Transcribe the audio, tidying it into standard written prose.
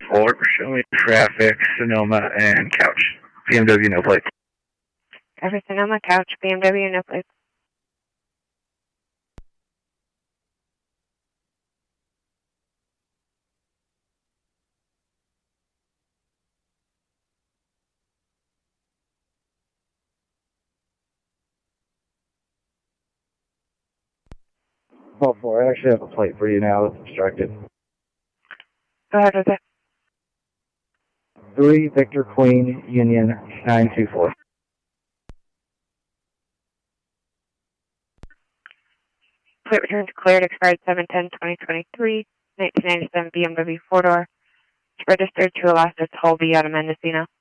4, show me traffic, Sonoma, and couch. BMW, no plate. Traffic, Sonoma, couch, BMW, no plate. Oh, 4, I actually have a plate for you now. It's obstructed. Go ahead with it. 3, Victor Queen, Union, 924. Plate return declared, expired 7/10/2023, 1997 BMW 4-door. It's registered to Alaska Toll B out of Mendocino.